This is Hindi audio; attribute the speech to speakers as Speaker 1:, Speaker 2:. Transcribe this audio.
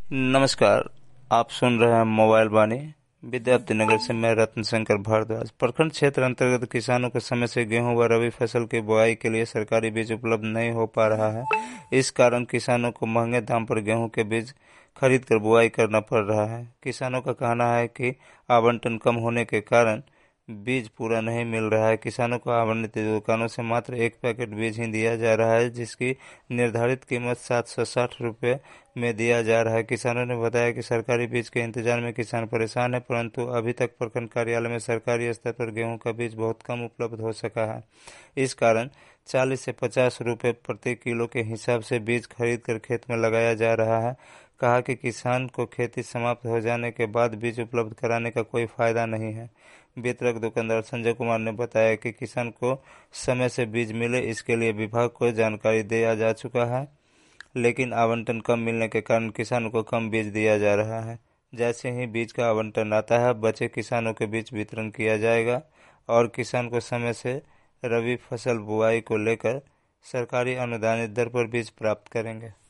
Speaker 1: नमस्कार। आप सुन रहे हैं मोबाइल वाणी। विद्यार्थी नगर से मैं रत्न शंकर भारद्वाज। प्रखंड क्षेत्र अंतर्गत किसानों को समय से गेहूं व रबी फसल की बुआई के लिए सरकारी बीज उपलब्ध नहीं हो पा रहा है। इस कारण किसानों को महंगे दाम पर गेहूं के बीज खरीद कर बुआई करना पड़ रहा है। किसानों का कहना है कि आवंटन कम होने के कारण बीज पूरा नहीं मिल रहा है। किसानों को आवंटित दुकानों से मात्र एक पैकेट बीज ही दिया जा रहा है, जिसकी निर्धारित कीमत 760 रुपये में दिया जा रहा है। किसानों ने बताया कि सरकारी बीज के इंतजार में किसान परेशान है, परंतु अभी तक प्रखंड कार्यालय में सरकारी स्तर पर गेहूं का बीज बहुत कम उपलब्ध हो सका है। इस कारण 40 से 50 रुपये प्रति किलो के हिसाब से बीज खरीद कर खेत में लगाया जा रहा है। कहा कि किसान को खेती समाप्त हो जाने के बाद बीज उपलब्ध कराने का कोई फायदा नहीं है। वितरक दुकानदार संजय कुमार ने बताया कि किसान को समय से बीज मिले, इसके लिए विभाग को जानकारी दिया जा चुका है, लेकिन आवंटन कम मिलने के कारण किसानों को कम बीज दिया जा रहा है। जैसे ही बीज का आवंटन आता है, बचे किसानों के बीच वितरण किया जाएगा और किसान को समय से रबी फसल बुआई को लेकर सरकारी अनुदानित दर पर बीज प्राप्त करेंगे।